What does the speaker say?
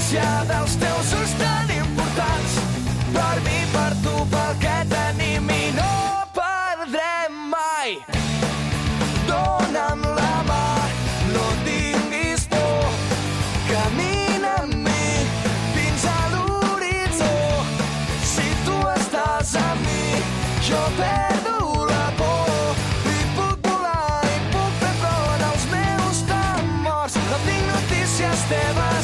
notícia dels teus ulls tan importants. Per mi, per tu, pel que tenim i no perdrem mai. Dóna'm la mà, no tinguis por, camina amb mi fins a l'horitzó. Si tu estàs amb mi, jo perdo la por i puc volar i puc fer front als meus temors. No tinc notícies teves